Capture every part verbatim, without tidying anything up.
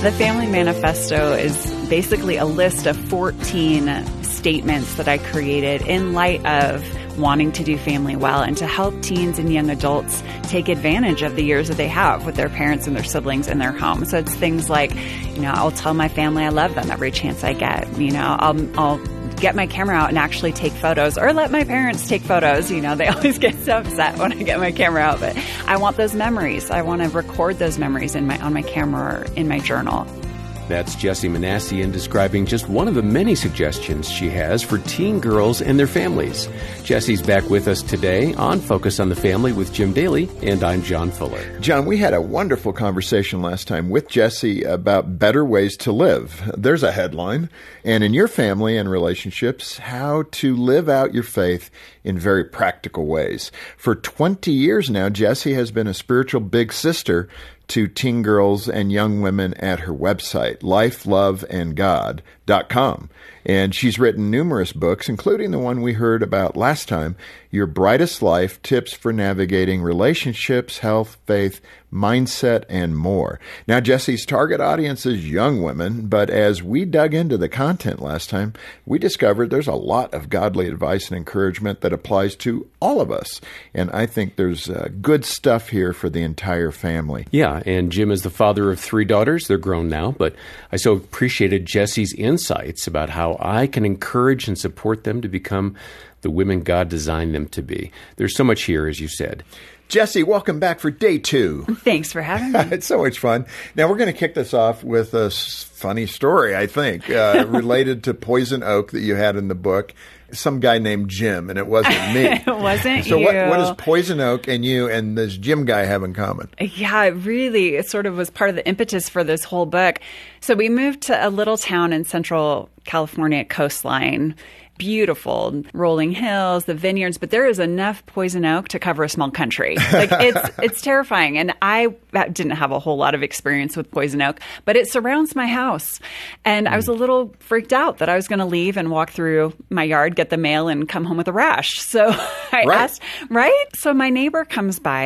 The Family Manifesto is basically a list of fourteen statements that I created in light of wanting to do family well and to help teens and young adults take advantage of the years that they have with their parents and their siblings in their home. So it's things like, you know, I'll tell my family I love them every chance I get. You know, I'll, I'll get my camera out and actually take photos, or let my parents take photos. You know, they always get so upset when I get my camera out, but I want those memories. I want to record those memories in my on my camera or in my journal. That's Jessie Manassian describing just one of the many suggestions she has for teen girls and their families. Jessie's back with us today on Focus on the Family with Jim Daly, and I'm John Fuller. John, we had a wonderful conversation last time with Jessie about better ways to live. There's a headline. And in your family and relationships, how to live out your faith in very practical ways. For twenty years now, Jessie has been a spiritual big sister to teen girls and young women at her website, life love and god dot com. And she's written numerous books, including the one we heard about last time, Your Brightest Life, Tips for Navigating Relationships, Health, Faith, Mindset, and more. Now, Jessie's target audience is young women, but as we dug into the content last time, we discovered there's a lot of godly advice and encouragement that applies to all of us. And I think there's uh, good stuff here for the entire family. Yeah, and Jim is the father of three daughters. They're grown now, but I so appreciated Jessie's insights about how I can encourage and support them to become the women God designed them to be. There's so much here, as you said. Jessie, welcome back for day two. Thanks for having me. It's so much fun. Now, we're going to kick this off with a funny story, I think, uh, related to poison oak that you had in the book. Some guy named Jim, and it wasn't me. It wasn't so you. So what, what does poison oak and you and this Jim guy have in common? Yeah, it really, it sort of was part of the impetus for this whole book. So we moved to a little town in central California coastline. Beautiful rolling hills, the vineyards, but there is enough poison oak to cover a small country. Like it's it's terrifying. And I didn't have a whole lot of experience with poison oak, but it surrounds my house. And I was a little freaked out that I was going to leave and walk through my yard, get the mail, and come home with a rash. So I right. asked, right? So my neighbor comes by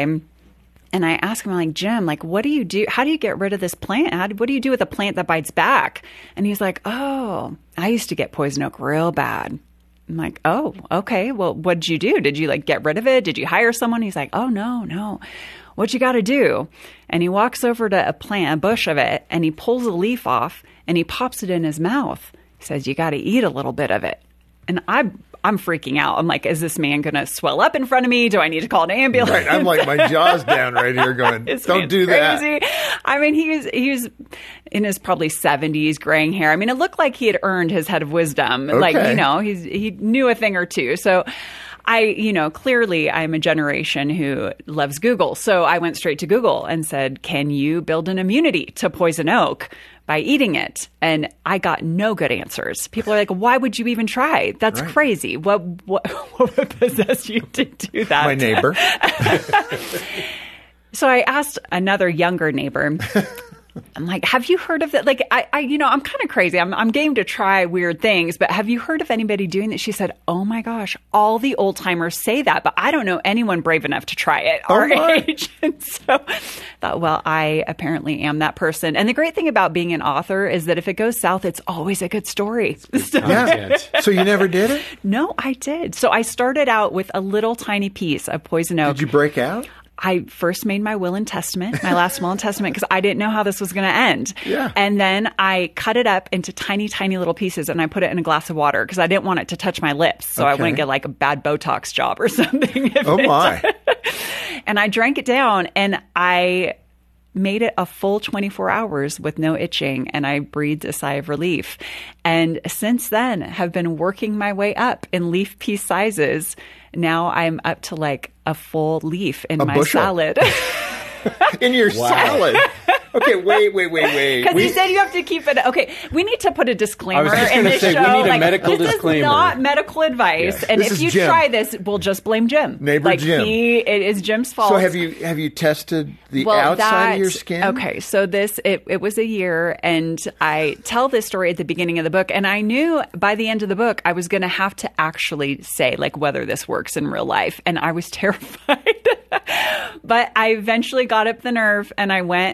and I ask him, I'm like, Jim, like, what do you do? How do you get rid of this plant? How do, what do you do with a plant that bites back? And he's like, oh, I used to get poison oak real bad. I'm like, oh, okay. Well, what did you do? Did you like get rid of it? Did you hire someone? He's like, oh, no, no. What you got to do? And he walks over to a plant, a bush of it, and he pulls a leaf off and he pops it in his mouth. He says, you got to eat a little bit of it. And I I'm freaking out. I'm like, is this man going to swell up in front of me? Do I need to call an ambulance? Right. I'm like, my jaw's down right here going, don't do crazy. that. I mean, he was, he was in his probably seventies, graying hair. I mean, it looked like he had earned his head of wisdom. Okay. Like, you know, he's, he knew a thing or two. So I, you know, clearly I'm a generation who loves Google. So I went straight to Google and said, can you build an immunity to poison oak by eating it? And I got no good answers. People are like, why would you even try? That's right. crazy. What, what, what would possess you to do that? My neighbor. So I asked another younger neighbor, I'm like, have you heard of that? Like, I, I, you know, I'm kind of crazy. I'm, I'm game to try weird things, but have you heard of anybody doing that? She said, oh my gosh, all the old timers say that, but I don't know anyone brave enough to try it oh our my. age. And so I thought, well, I apparently am that person. And the great thing about being an author is that if it goes south, it's always a good story. Good yeah. So you never did it? No, I did. So I started out with a little tiny piece of poison oak. Did you break out? I first made my will and testament, my last will and testament, because I didn't know how this was going to end. Yeah. And then I cut it up into tiny, tiny little pieces, and I put it in a glass of water because I didn't want it to touch my lips, so okay. I wouldn't get like a bad Botox job or something. Oh my! And I drank it down, and I made it a full twenty-four hours with no itching, and I breathed a sigh of relief. And since then, have been working my way up in leaf piece sizes. Now I'm up to like a full leaf in a my bushel. salad. In your Wow. salad? Okay, wait, wait, wait, wait. Because We- he said you have to keep it. Okay, we need to put a disclaimer I was just in gonna this say, we show. need a like, medical this disclaimer. is not medical advice. Yeah. And This if is you Jim. try this, we'll just blame Jim. Neighbor like Jim. He, it is Jim's fault. So have you have you tested the Well, outside that- of your skin? Okay, so this it, it was a year, and I tell this story at the beginning of the book, and I knew by the end of the book I was going to have to actually say like whether this works in real life, and I was terrified. But I eventually got up the nerve, and I went and I got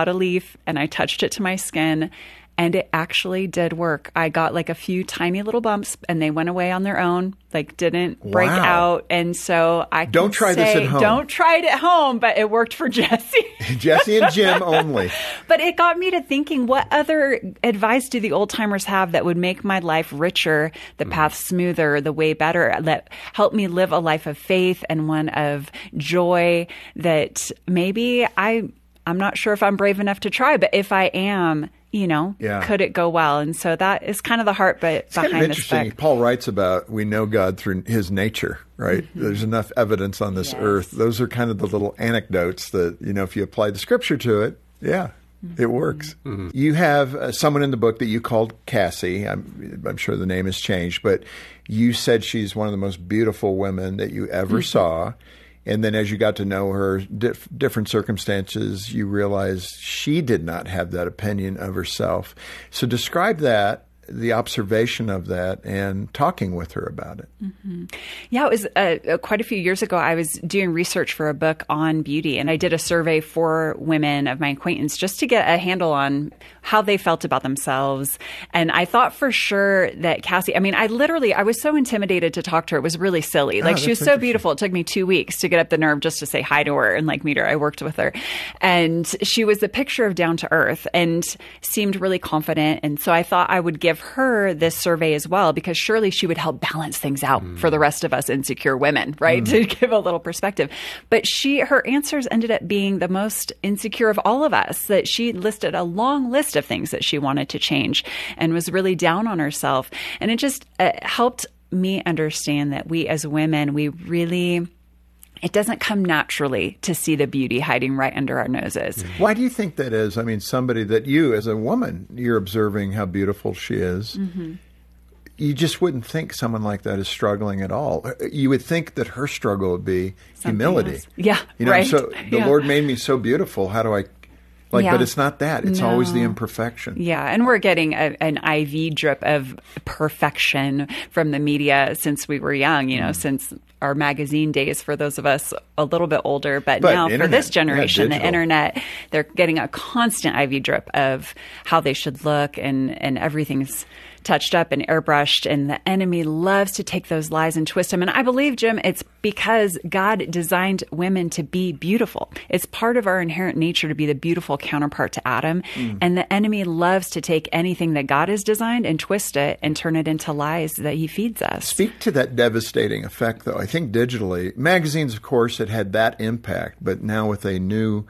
a leaf and I touched it to my skin. And it actually did work. I got like a few tiny little bumps and they went away on their own, like didn't break Wow. out. And so I can Don't try this say, at home. Don't try it at home, but it worked for Jesse. Jesse and Jim only. But it got me to thinking, what other advice do the old timers have that would make my life richer, the path smoother, the way better, that help me live a life of faith and one of joy that maybe I, I'm not sure if I'm brave enough to try, but if I am, you know, Yeah. could it go well? And so that is kind of the heart but It's kind behind of this interesting. book. Paul writes about we know God through his nature, right? Mm-hmm. There's enough evidence on this Yes. earth. Those are kind of the little anecdotes that, you know, if you apply the scripture to it, yeah, Mm-hmm. it works. You have uh, someone in the book that you called Cassie. I'm, I'm sure the name has changed, but you said she's one of the most beautiful women that you ever Mm-hmm. saw. And then as you got to know her, dif- different circumstances, you realized she did not have that opinion of herself. So describe that, the observation of that, and talking with her about it. Yeah, it was uh, uh, quite a few years ago. I was doing research for a book on beauty, and I did a survey for women of my acquaintance just to get a handle on how they felt about themselves. And I thought for sure that Cassie, I mean, I literally, I was so intimidated to talk to her. It was really silly. Like, Oh, she was that's so interesting. beautiful. It took me two weeks to get up the nerve just to say hi to her and like meet her. I worked with her. And she was a picture of down to earth and seemed really confident. And so I thought I would give her this survey as well, because surely she would help balance things out for the rest of us insecure women, right? To give a little perspective. But she, her answers ended up being the most insecure of all of us, that she listed a long list of things that she wanted to change and was really down on herself. And it just uh, helped me understand that we as women, we really, it doesn't come naturally to see the beauty hiding right under our noses. Why do you think that is? I mean, somebody that you, as a woman, you're observing how beautiful she is. Mm-hmm. You just wouldn't think someone like that is struggling at all. You would think that her struggle would be Something humility. else. Yeah, You know, right. so the Yeah. Lord made me so beautiful. How do I, like, Yeah. but it's not that. It's always the No. imperfection. Yeah, and we're getting a, an I V drip of perfection from the media since we were young, you know, Mm. since our magazine days for those of us a little bit older. But, But now for internet, this yeah, generation, the digital. internet, they're getting a constant I V drip of how they should look, and, and everything's touched up and airbrushed, and the enemy loves to take those lies and twist them. And I believe, Jim, it's because God designed women to be beautiful. It's part of our inherent nature to be the beautiful counterpart to Adam. Mm. And the enemy loves to take anything that God has designed and twist it and turn it into lies that he feeds us. Speak to that devastating effect, though. I think digitally, magazines, of course, had had that impact, but now with a new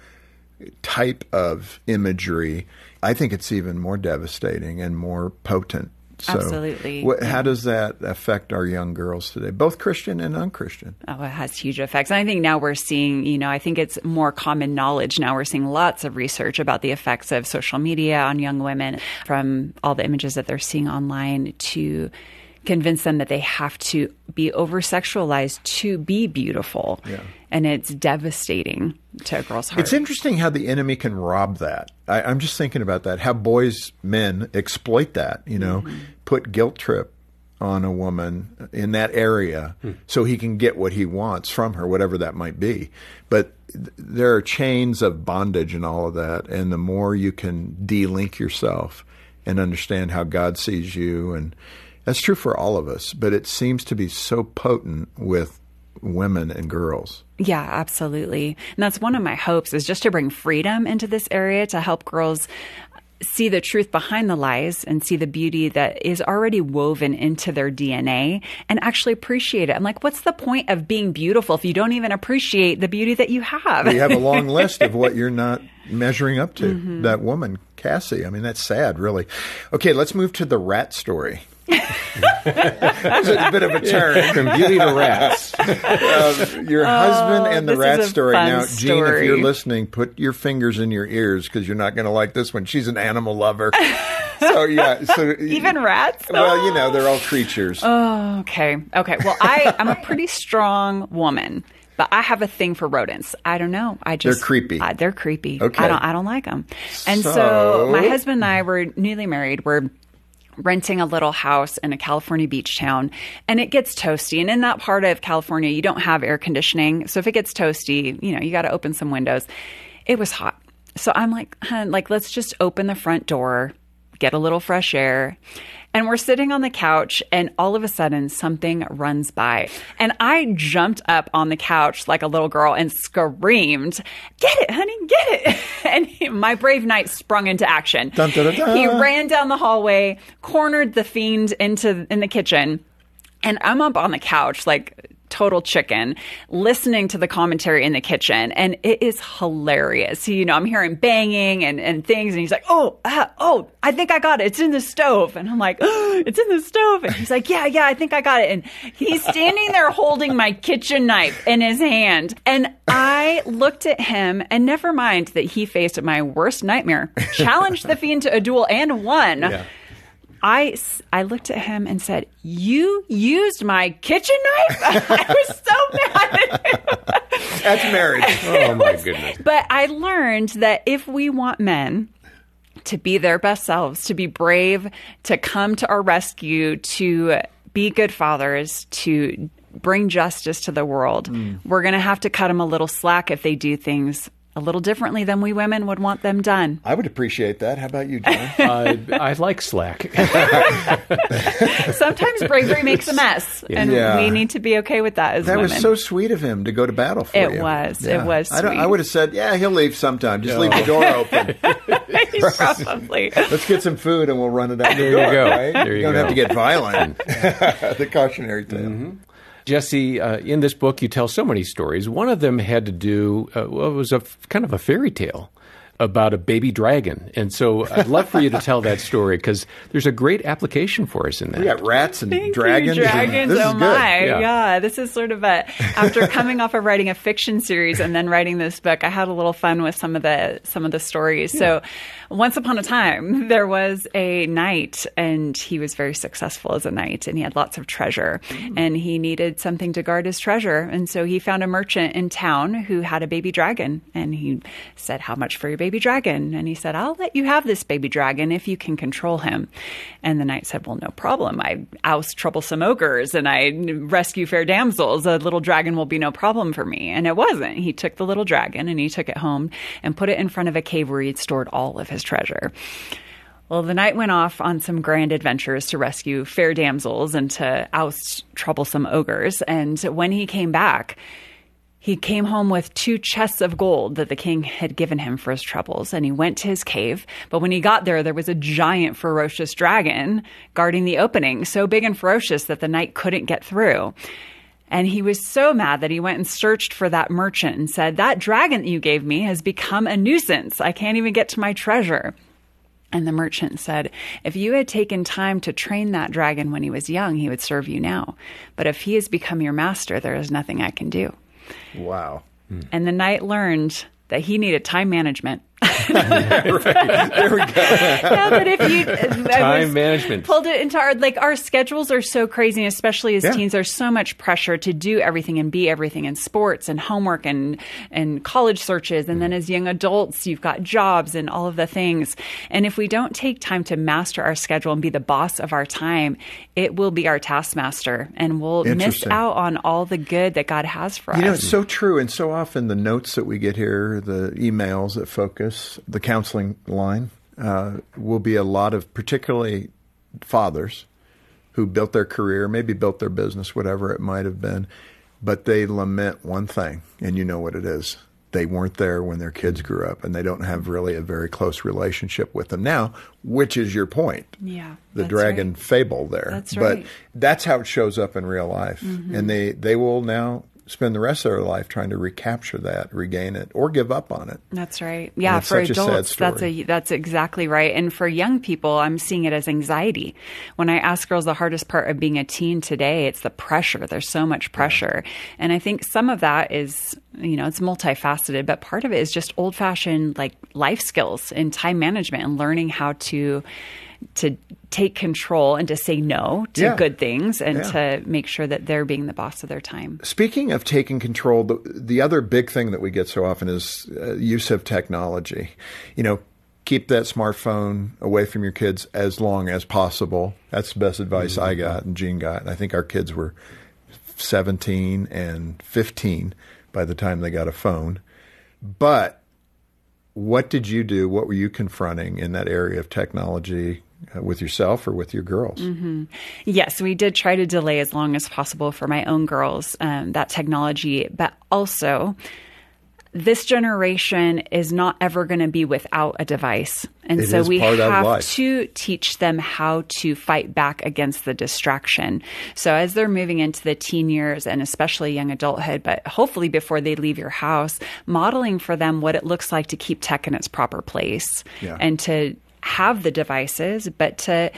type of imagery, I think it's even more devastating and more potent. So Absolutely. What, how does that affect our young girls today, both Christian and unchristian? Oh, it has huge effects. And I think now we're seeing, you know, I think it's more common knowledge. Now we're seeing lots of research about the effects of social media on young women, from all the images that they're seeing online, to convince them that they have to be over sexualized to be beautiful. Yeah. And it's devastating to a girl's heart. It's interesting how the enemy can rob that. I, I'm just thinking about that, how boys, men exploit that, you know, Mm-hmm. put guilt trip on a woman in that area so he can get what he wants from her, whatever that might be. But th- there are chains of bondage and all of that. And the more you can de-link yourself and understand how God sees you, and that's true for all of us, but it seems to be so potent with women and girls. Yeah, absolutely. And that's one of my hopes, is just to bring freedom into this area, to help girls see the truth behind the lies and see the beauty that is already woven into their D N A and actually appreciate it. I'm like, what's the point of being beautiful if you don't even appreciate the beauty that you have? You have a long list of what you're not measuring up to. Mm-hmm. That woman, Cassie. I mean, that's sad, really. Okay, let's move to the rat story. That was a bit of a turn. From beauty to rats. Uh, your husband and the this rat is a story. fun Now, Gene, if story. you're listening, put your fingers in your ears because you're not going to like this one. She's an animal lover. So, yeah. So Even rats? Well, you know, they're all creatures. Oh, okay. Okay. Well, I, I'm a pretty strong woman, but I have a thing for rodents. I don't know. I just They're creepy. Uh, they're creepy. Okay. I don't. I don't like them. And so, So- my husband and I were newly married. We're renting a little house in a California beach town, and it gets toasty. And in that part of California, you don't have air conditioning, so if it gets toasty, you know, you got to open some windows. It was hot. So I'm like, hun, like, let's just open the front door, get a little fresh air. And we're sitting on the couch, and all of a sudden, something runs by. And I jumped up on the couch like a little girl and screamed, "Get it, honey, get it." And he, my brave knight sprung into action. Dun, dun, dun, dun. He ran down the hallway, cornered the fiend into in the kitchen. And I'm up on the couch, like total chicken, listening to the commentary in the kitchen. And it is hilarious. You know, I'm hearing banging and, and things. And he's like, oh, ah, oh, I think I got it. It's in the stove. And I'm like, oh, it's in the stove. And he's like, yeah, yeah, I think I got it. And he's standing there holding my kitchen knife in his hand. And I looked at him, and never mind that he faced my worst nightmare, challenged the fiend to a duel and won. Yeah. I, I looked at him and said, "You used my kitchen knife?" I was so mad at him. That's marriage. Oh, my goodness. But I learned that if we want men to be their best selves, to be brave, to come to our rescue, to be good fathers, to bring justice to the world, mm. we're going to have to cut them a little slack if they do things a little differently than we women would want them done. I would appreciate that. How about you, John? uh, I like slack. Sometimes bravery makes a mess, and yeah. we need to be okay with that as that women. That was so sweet of him to go to battle for it you. Was. Yeah. It was. Sweet. I, don't, I would have said, yeah, he'll leave sometime. Just no. leave the door open. Probably. Let's get some food and we'll run it out there the door. You go. Right? There you, you don't go. have to get violent. The cautionary tale. Mm-hmm. Jesse, uh, in this book, you tell so many stories. One of them had to do, uh, well, it was a kind of a fairy tale about a baby dragon. And so I'd love for you to tell that story, because there's a great application for us in that. We got rats and Thank dragons. You, dragons, this oh is good. my. Yeah. yeah, this is sort of a, after coming off of writing a fiction series and then writing this book, I had a little fun with some of the some of the stories. Yeah. So once upon a time, there was a knight, and he was very successful as a knight, and he had lots of treasure, mm. and he needed something to guard his treasure. And so he found a merchant in town who had a baby dragon, and he said, "How much for your baby dragon?" And he said, "I'll let you have this baby dragon if you can control him." And the knight said, "Well, no problem. I oust troublesome ogres and I rescue fair damsels. A little dragon will be no problem for me." And it wasn't. He took the little dragon and he took it home and put it in front of a cave where he'd stored all of his treasure. Well, the knight went off on some grand adventures to rescue fair damsels and to oust troublesome ogres. And when he came back, he came home with two chests of gold that the king had given him for his troubles, and he went to his cave. But when he got there, there was a giant ferocious dragon guarding the opening, so big and ferocious that the knight couldn't get through. And he was so mad that he went and searched for that merchant and said, "That dragon that you gave me has become a nuisance. I can't even get to my treasure." And the merchant said, "If you had taken time to train that dragon when he was young, he would serve you now. But if he has become your master, there is nothing I can do." Wow. And the knight learned that he needed time management. Right. There we go. Yeah, but if you time management pulled it into our, like, our schedules are so crazy, especially as yeah. teens, there's so much pressure to do everything and be everything in sports and homework and and college searches, and then as young adults you've got jobs and all of the things. And if we don't take time to master our schedule and be the boss of our time, it will be our taskmaster, and we'll miss out on all the good that God has for you us. know, it's so true. And so often the notes that we get here, the emails that focus, the counseling line, uh, will be a lot of particularly fathers who built their career, maybe built their business, whatever it might have been, but they lament one thing, and you know what it is. They weren't there when their kids grew up, and they don't have really a very close relationship with them now, which is your point. Yeah, the that's dragon right. fable there. That's but right. that's how it shows up in real life. Mm-hmm. And they, they will now spend the rest of their life trying to recapture that, regain it, or give up on it. That's right. Yeah, it's for such a sad adults, that's story. a that's exactly right. And for young people, I'm seeing it as anxiety. When I ask girls the hardest part of being a teen today, it's the pressure. There's so much pressure. Yeah. And I think some of that is, you know, it's multifaceted, but part of it is just old-fashioned like life skills and time management and learning how to to take control and to say no to yeah. good things and yeah. to make sure that they're being the boss of their time. Speaking of taking control, the, the other big thing that we get so often is uh, use of technology. You know, keep that smartphone away from your kids as long as possible. That's the best advice mm-hmm. I got and Jean got. And I think our kids were seventeen and fifteen by the time they got a phone. But what did you do? What were you confronting in that area of technology uh, with yourself or with your girls? Mm-hmm. Yes, we did try to delay as long as possible for my own girls um, that technology, but also this generation is not ever going to be without a device. And It so is we part of have life. to teach them how to fight back against the distraction. So as they're moving into the teen years and especially young adulthood, but hopefully before they leave your house, modeling for them what it looks like to keep tech in its proper place Yeah. and to have the devices, but to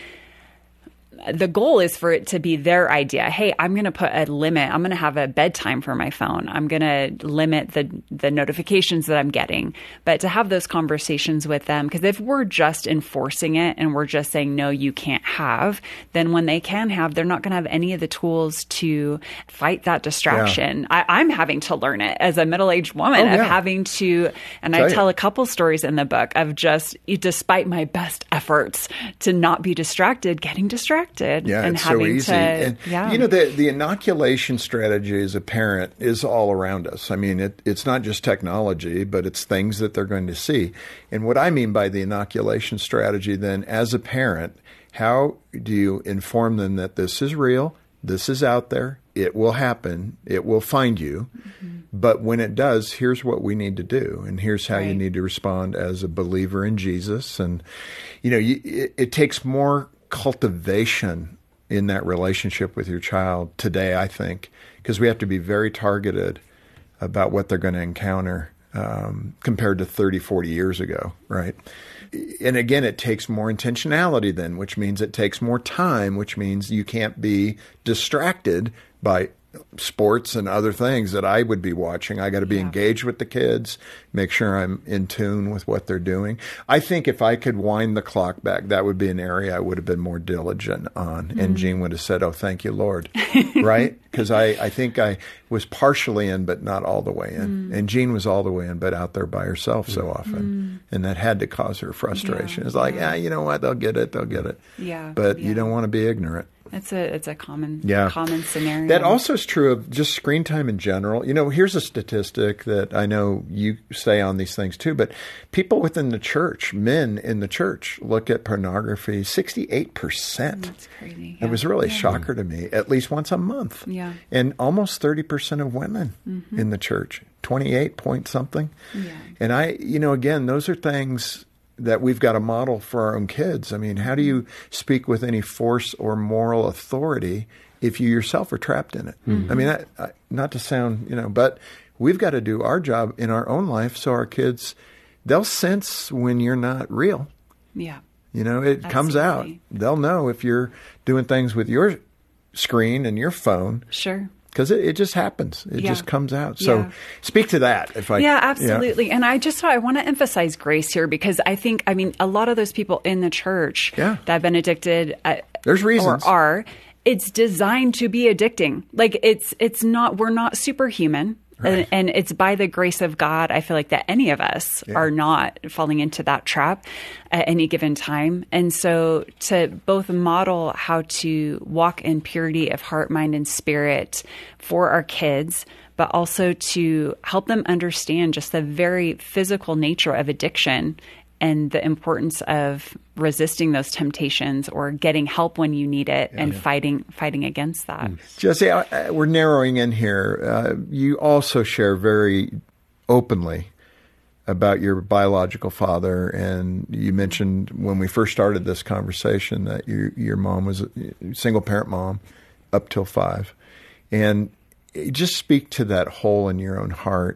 the goal is for it to be their idea. Hey, I'm going to put a limit. I'm going to have a bedtime for my phone. I'm going to limit the the notifications that I'm getting. But to have those conversations with them, because if we're just enforcing it and we're just saying, no, you can't have, then when they can have, they're not going to have any of the tools to fight that distraction. I, I'm having to learn it as a middle-aged woman Oh, of yeah. having to, and Tell I you. tell a couple stories in the book of just, despite my best efforts to not be distracted, getting distracted. Yeah, and it's having so easy. to, and, yeah. You know, the, the inoculation strategy as a parent is all around us. I mean, it, it's not just technology, but it's things that they're going to see. And what I mean by the inoculation strategy then, as a parent, how do you inform them that this is real, this is out there, it will happen, it will find you. Mm-hmm. But when it does, here's what we need to do. And here's how Right. you need to respond as a believer in Jesus. And, you know, you, it, it takes more cultivation in that relationship with your child today, I think, because we have to be very targeted about what they're going to encounter um, compared to thirty, forty years ago, right? And again, it takes more intentionality then, which means it takes more time, which means you can't be distracted by sports and other things that I would be watching. I got to be Yeah. engaged with the kids, make sure I'm in tune with what they're doing. I think if I could wind the clock back, that would be an area I would have been more diligent on. Mm-hmm. And Jean would have said, oh, thank you, Lord. Right? Because I, I think I was partially in, but not all the way in. Mm. And Jean was all the way in, but out there by herself so often. Mm. And that had to cause her frustration. Yeah. It's like, yeah. ah, you know what? They'll get it. They'll get it. Yeah. But yeah. you don't want to be ignorant. It's a it's a common yeah. common scenario. That also is true of just screen time in general. You know, here's a statistic that I know you say on these things too, but people within the church, men in the church, look at pornography sixty-eight percent. That's crazy. Yeah. It was really a yeah. shocker to me, at least once a month. Yeah. And almost thirty percent of women mm-hmm. in the church, twenty-eight point something. Yeah. And I, you know, again, those are things that we've got to model for our own kids. I mean, how do you speak with any force or moral authority if you yourself are trapped in it? Mm-hmm. I mean, I, I, not to sound, you know, but we've got to do our job in our own life so our kids, they'll sense when you're not real. Yeah. You know, it Absolutely. comes out. They'll know if you're doing things with your screen and your phone. Sure. Because it, it just happens. It yeah. just comes out. So yeah. speak to that. If I Yeah, absolutely. Yeah. And I just I want to emphasize grace here because I think, I mean, a lot of those people in the church yeah. that have been addicted uh, There's reasons. or are, it's designed to be addicting. Like it's it's not, we're not superhuman. Right. And, and it's by the grace of God, I feel like that any of us yeah. are not falling into that trap at any given time. And so to both model how to walk in purity of heart, mind, and spirit for our kids, but also to help them understand just the very physical nature of addiction and the importance of resisting those temptations or getting help when you need it yeah, and yeah. fighting fighting against that. Jesse, I, we're narrowing in here. Uh, you also share very openly about your biological father, and you mentioned when we first started this conversation that your your mom was a single parent mom up till five. And just speak to that hole in your own heart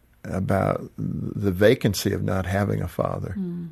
about the vacancy of not having a father. Mm.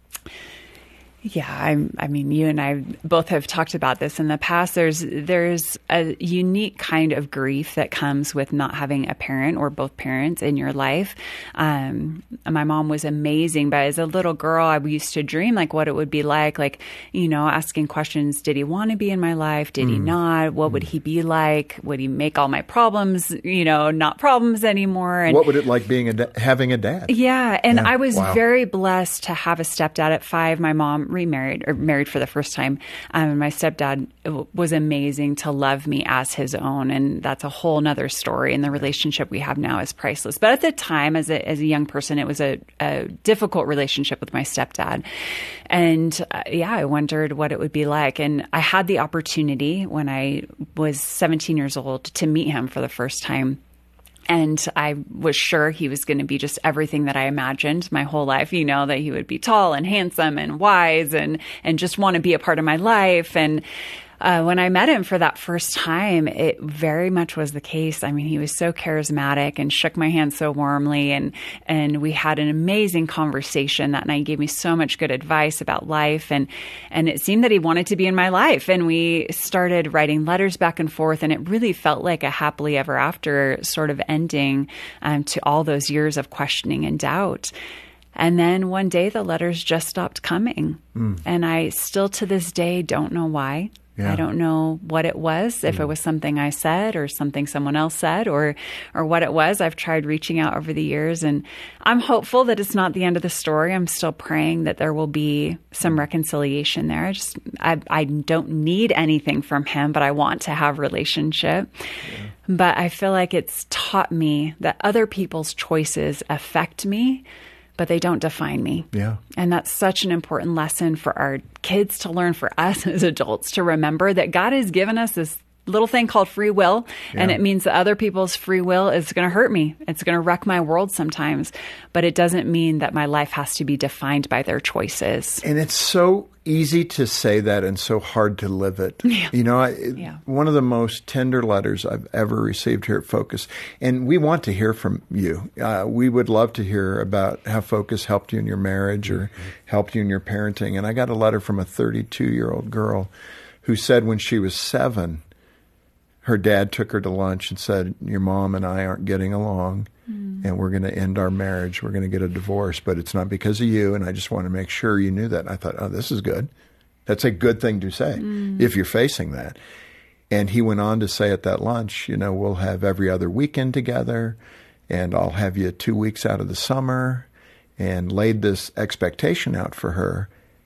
Yeah, I, I mean, you and I both have talked about this in the past. There's there's a unique kind of grief that comes with not having a parent or both parents in your life. Um, my mom was amazing, but as a little girl, I used to dream like what it would be like, like, you know, asking questions. Did he want to be in my life? Did mm. he not? What mm. would he be like? Would he make all my problems, you know, not problems anymore? And what would it like being a da- having a dad? Yeah, and yeah. I was wow. very blessed to have a stepdad at five. My mom remarried or married for the first time. Um, my stepdad was amazing to love me as his own. And that's a whole nother story. And the relationship we have now is priceless. But at the time, as a, as a young person, it was a, a difficult relationship with my stepdad. And uh, yeah, I wondered what it would be like. And I had the opportunity when I was seventeen years old to meet him for the first time. And I was sure he was going to be just everything that I imagined my whole life, you know, that he would be tall and handsome and wise and, and just want to be a part of my life. And Uh, when I met him for that first time, it very much was the case. I mean, he was so charismatic and shook my hand so warmly. And, and we had an amazing conversation that night. He gave me so much good advice about life. And, and it seemed that he wanted to be in my life. And we started writing letters back and forth. And it really felt like a happily ever after sort of ending um, to all those years of questioning and doubt. And then one day the letters just stopped coming. Mm. And I still to this day don't know why. Yeah. I don't know what it was, if mm. it was something I said or something someone else said or or what it was. I've tried reaching out over the years, and I'm hopeful that it's not the end of the story. I'm still praying that there will be some reconciliation there. I just I, I don't need anything from him, but I want to have relationship. Yeah. But I feel like it's taught me that other people's choices affect me, but they don't define me. Yeah. And that's such an important lesson for our kids to learn, for us as adults to remember that God has given us this little thing called free will. Yeah. And it means that other people's free will is going to hurt me. It's going to wreck my world sometimes. But it doesn't mean that my life has to be defined by their choices. And it's so easy to say that and so hard to live it. Yeah. You know, I, yeah. one of the most tender letters I've ever received here at Focus. And we want to hear from you. Uh, we would love to hear about how Focus helped you in your marriage or mm-hmm. helped you in your parenting. And I got a letter from a thirty-two-year-old girl who said when she was seven, her dad took her to lunch and said, your mom and I aren't getting along, mm. and we're going to end our marriage. We're going to get a divorce, but it's not because of you, and I just want to make sure you knew that. And I thought, oh, this is good. That's a good thing to say mm. if you're facing that. And he went on to say at that lunch, you know, we'll have every other weekend together, and I'll have you two weeks out of the summer, and laid this expectation out for her,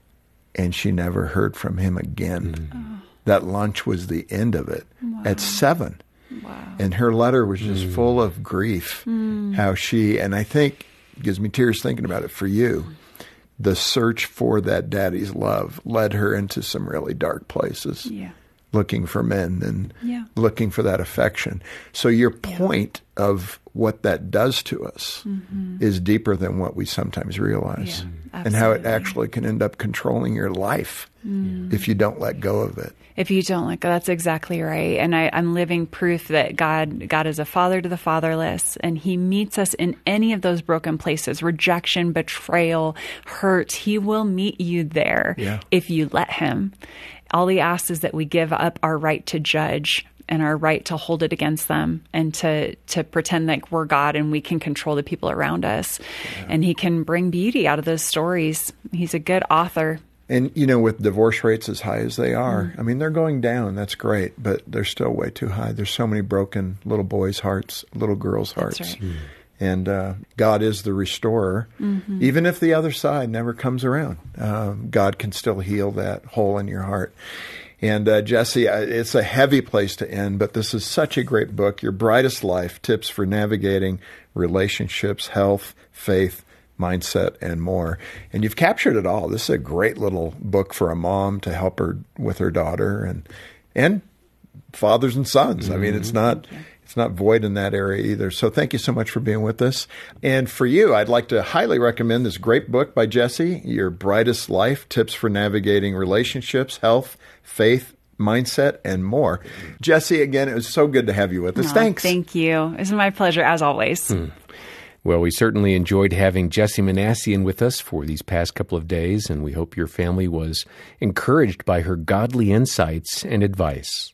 and she never heard from him again. Mm. Oh. That lunch was the end of it wow. at seven. Wow. And her letter was just mm. full of grief, mm. how she, and I think, it gives me tears thinking about it for you, the search for that daddy's love led her into some really dark places, yeah. looking for men and yeah. looking for that affection. So your point yeah. of what that does to us mm-hmm. is deeper than what we sometimes realize, yeah, and how it actually can end up controlling your life mm. if you don't let go of it. If you don't let go, that's exactly right. And I, I'm living proof that God, God is a father to the fatherless, and he meets us in any of those broken places, rejection, betrayal, hurt. He will meet you there yeah. if you let him. All he asks is that we give up our right to judge and our right to hold it against them and to, to pretend like we're God and we can control the people around us. Yeah. And he can bring beauty out of those stories. He's a good author. And, you know, with divorce rates as high as they are, mm. I mean, they're going down. That's great, but they're still way too high. There's so many broken little boys' hearts, little girls' hearts. That's right. mm. And uh, God is the restorer. Mm-hmm. Even if the other side never comes around, uh, God can still heal that hole in your heart. And uh, Jesse, it's a heavy place to end, but this is such a great book, Your Brightest Life, Tips for Navigating Relationships, Health, Faith, Mindset, and more. And you've captured it all. This is a great little book for a mom to help her with her daughter, and and fathers and sons. Mm-hmm. I mean, it's not it's not void in that area either. So thank you so much for being with us. And for you, I'd like to highly recommend this great book by Jesse, Your Brightest Life, Tips for Navigating Relationships, Health, Faith, Mindset, and more. Jesse, again, it was so good to have you with us. Oh, Thanks. Thank you. It's my pleasure, as always. Hmm. Well, we certainly enjoyed having Jesse Manassian with us for these past couple of days, and we hope your family was encouraged by her godly insights and advice.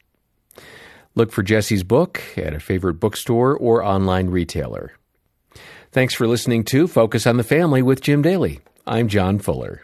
Look for Jesse's book at a favorite bookstore or online retailer. Thanks for listening to Focus on the Family with Jim Daly. I'm John Fuller.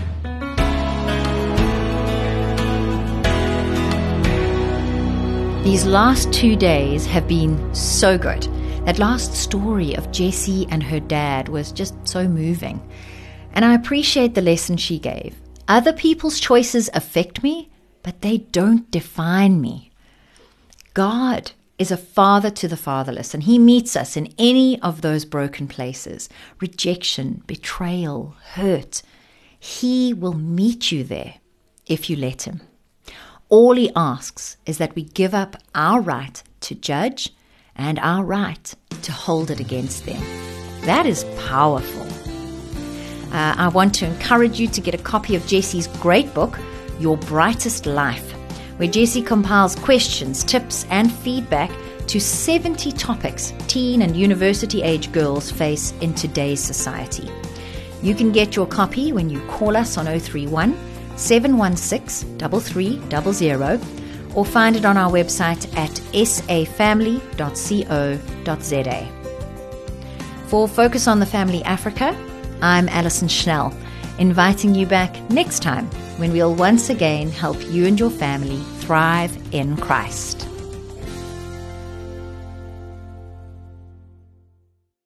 These last two days have been so good. That last story of Jessie and her dad was just so moving. And I appreciate the lesson she gave. Other people's choices affect me, but they don't define me. God is a father to the fatherless, and he meets us in any of those broken places. Rejection, betrayal, hurt. He will meet you there if you let him. All he asks is that we give up our right to judge and our right to hold it against them. That is powerful. Uh, I want to encourage you to get a copy of Jesse's great book, Your Brightest Life, where Jesse compiles questions, tips, and feedback to seventy topics teen and university-age girls face in today's society. You can get your copy when you call us on oh three one, seven one six, three three zero zero or find it on our website at s a family dot co dot z a. For Focus on the Family Africa, I'm Alison Schnell, inviting you back next time when we'll once again help you and your family thrive in Christ.